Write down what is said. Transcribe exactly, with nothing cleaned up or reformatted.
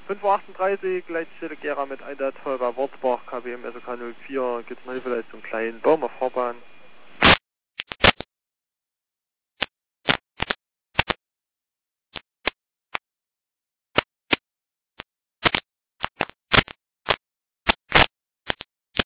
fünf Uhr achtunddreißig, Leitstelle Gera mit Einsatzfeuerwehr Wurzbach, K W M S O K null vier, gibt es mal Hilfeleistung kleinen Baum auf Fahrbahn.